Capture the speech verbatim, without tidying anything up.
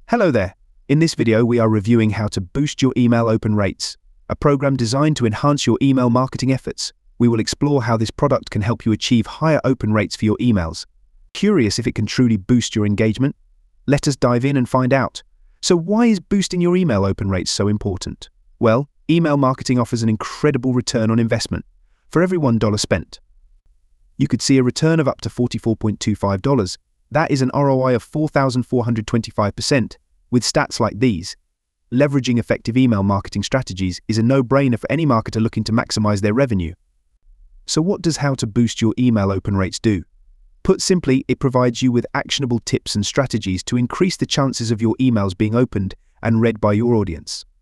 Hello there. In this video, we are reviewing how to boost your email open rates, a program designed to enhance your email marketing efforts. We will explore how this product can help you achieve higher open rates for your emails. Curious if it can truly boost your engagement? Let us dive in and find out. So why is boosting your email open rates so important? Well, email marketing offers an incredible return on investment. For every one dollar spent, you could see a return of up to forty-four point two five dollars. That is an R O I of four thousand four hundred twenty-five percent. With stats like these, leveraging effective email marketing strategies is a no-brainer for any marketer looking to maximize their revenue. So what does How to Boost Your Email Open Rates do? Put simply, it provides you with actionable tips and strategies to increase the chances of your emails being opened and read by your audience.